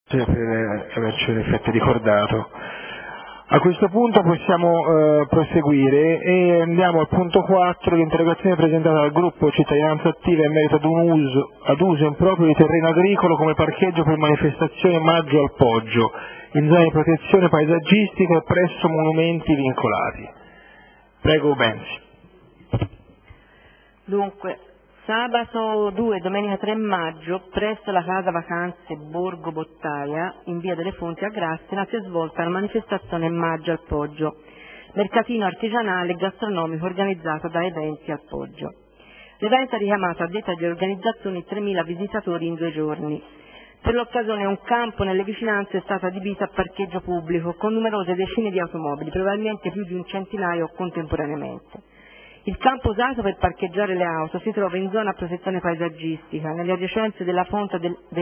per averci in effetti ricordato. A questo punto possiamo proseguire e andiamo al punto 4, l'interrogazione presentata dal gruppo Cittadinanza Attiva in merito ad uso improprio di terreno agricolo come parcheggio per manifestazione Maggio al Poggio, in zone di protezione paesaggistica e presso monumenti vincolati. Prego Benzi. Dunque, sabato 2 e domenica 3 maggio, presso la Casa Vacanze Borgo Bottaia, in via delle Fonti a Grassina, si è svolta la manifestazione Maggio al Poggio, mercatino artigianale e gastronomico organizzato da Eventi al Poggio. L'evento ha richiamato, a detta di organizzazioni, 3.000 visitatori in 2 giorni. Per l'occasione un campo nelle vicinanze è stato adibito a parcheggio pubblico con numerose decine di automobili, probabilmente più di un centinaio contemporaneamente. Il campo usato per parcheggiare le auto si trova in zona a protezione paesaggistica, nelle adiacenze della fonte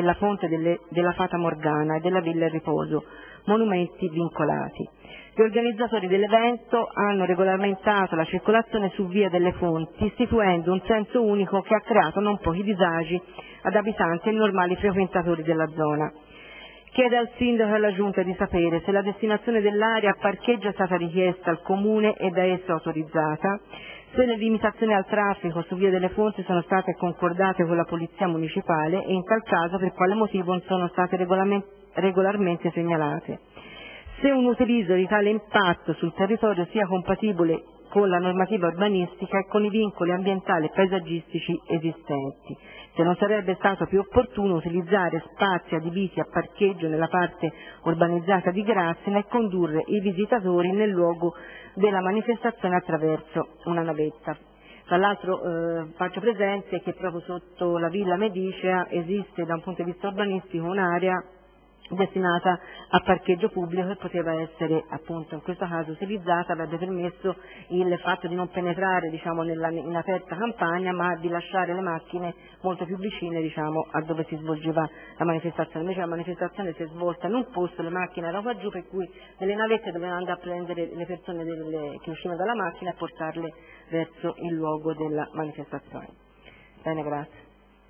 della Fata Morgana e della Villa Il Riposo, monumenti vincolati. Gli organizzatori dell'evento hanno regolamentato la circolazione su via delle Fonti, istituendo un senso unico che ha creato non pochi disagi ad abitanti e normali frequentatori della zona. Chiede al sindaco e alla giunta di sapere se la destinazione dell'area a parcheggio è stata richiesta al comune e da esso autorizzata, se le limitazioni al traffico su via delle Fonti sono state concordate con la polizia municipale e in tal caso per quale motivo non sono state regolarmente segnalate, se un utilizzo di tale impatto sul territorio sia compatibile con la normativa urbanistica e con i vincoli ambientali e paesaggistici esistenti, se non sarebbe stato più opportuno utilizzare spazi adibiti a parcheggio nella parte urbanizzata di Grassina e condurre i visitatori nel luogo della manifestazione attraverso una navetta. Tra l'altro faccio presente che proprio sotto la Villa Medicea esiste da un punto di vista urbanistico un'area destinata a parcheggio pubblico che poteva essere appunto in questo caso utilizzata, avrebbe permesso il fatto di non penetrare in aperta campagna, ma di lasciare le macchine molto più vicine a dove si svolgeva la manifestazione. Invece la manifestazione si è svolta in un posto, le macchine erano qua giù, per cui delle navette dovevano andare a prendere le persone che uscivano dalla macchina e portarle verso il luogo della manifestazione. Bene, grazie.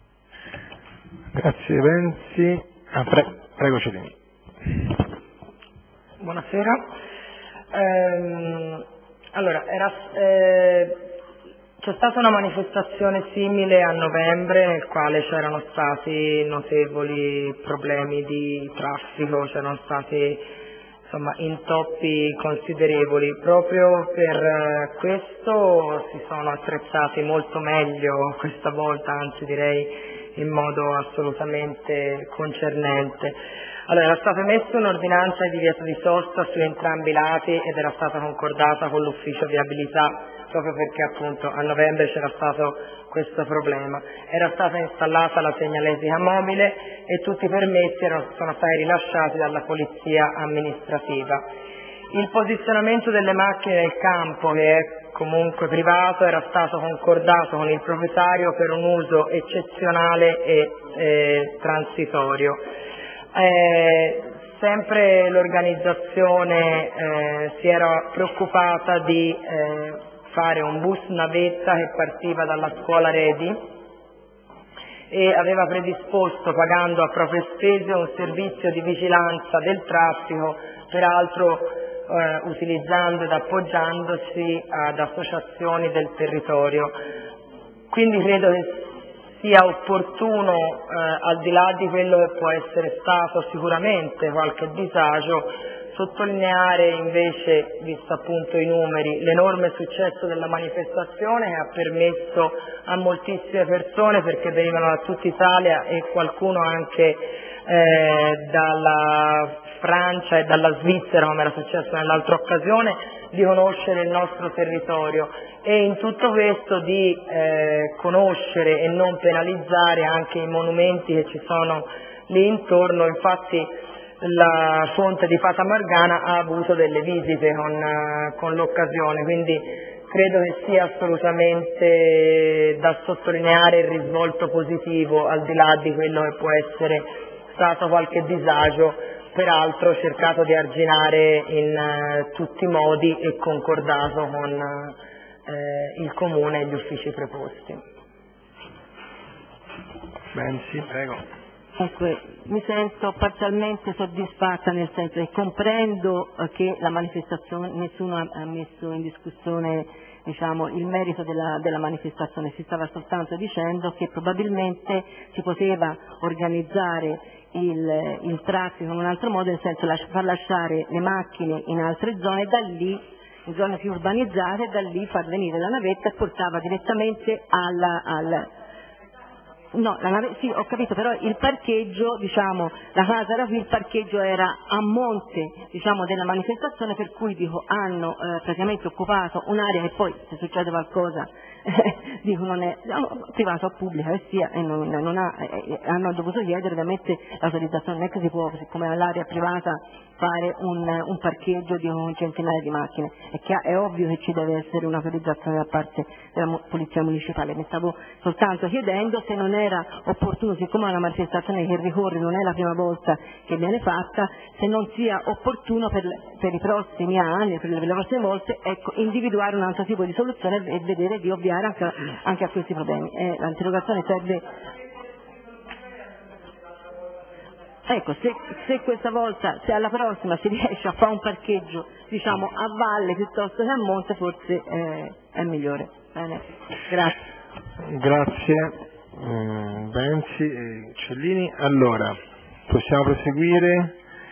Grazie Benzi. Prego Cellini. Buonasera. Allora, c'è stata una manifestazione simile a novembre nel quale c'erano stati notevoli problemi di traffico, c'erano stati intoppi considerevoli. Proprio per questo si sono attrezzati molto meglio questa volta, anzi direi in modo assolutamente concernente. Allora, era stata emessa un'ordinanza di divieto di sosta su entrambi i lati ed era stata concordata con l'ufficio viabilità, proprio perché appunto a novembre c'era stato questo problema. Era stata installata la segnaletica mobile e tutti i permessi sono stati rilasciati dalla polizia amministrativa. Il posizionamento delle macchine nel campo, che è comunque privato, era stato concordato con il proprietario per un uso eccezionale e transitorio. Sempre l'organizzazione si era preoccupata di fare un bus navetta che partiva dalla scuola Redi e aveva predisposto, pagando a proprie spese, un servizio di vigilanza del traffico, peraltro utilizzando ed appoggiandosi ad associazioni del territorio. Quindi credo che sia opportuno, al di là di quello che può essere stato sicuramente qualche disagio, sottolineare invece, visto appunto i numeri, l'enorme successo della manifestazione che ha permesso a moltissime persone, perché venivano da tutta Italia e qualcuno anche dalla Francia e dalla Svizzera, come era successo nell'altra occasione, di conoscere il nostro territorio e in tutto questo di conoscere e non penalizzare anche i monumenti che ci sono lì intorno. Infatti la fonte di Fata Morgana ha avuto delle visite con l'occasione, quindi credo che sia assolutamente da sottolineare il risvolto positivo, al di là di quello che può essere stato qualche disagio, peraltro cercato di arginare in tutti i modi e concordato con il Comune e gli uffici preposti. Benzi, prego. Comunque mi sento parzialmente soddisfatta, nel senso che comprendo che la manifestazione, nessuno ha messo in discussione, diciamo, il merito della manifestazione, si stava soltanto dicendo che probabilmente si poteva organizzare il traffico in un altro modo, nel senso far lasciare le macchine in altre zone e da lì, in zone più urbanizzate, e da lì far venire la navetta e portava direttamente No, sì, ho capito, però il parcheggio, diciamo, la casa era qui, il parcheggio era a monte, diciamo, della manifestazione, per cui dico, hanno praticamente occupato un'area che poi, se succede qualcosa, dico, non è privata o pubblica che sia, e hanno dovuto chiedere ovviamente l'autorizzazione, non è che si può, siccome l'area privata, fare un parcheggio di un centinaio di macchine. È ovvio che ci deve essere un'autorizzazione da parte della Polizia Municipale. Mi stavo soltanto chiedendo se non era opportuno, siccome è una manifestazione che ricorre, non è la prima volta che viene fatta, se non sia opportuno per i prossimi anni, per le prossime volte, ecco, individuare un altro tipo di soluzione e vedere di ovviare anche a questi problemi. L'interrogazione serve. Ecco, se questa volta, se alla prossima si riesce a fare un parcheggio, diciamo, a valle piuttosto che a monte, forse è migliore. Bene, grazie. Grazie Benzi e Cellini. Allora, possiamo proseguire.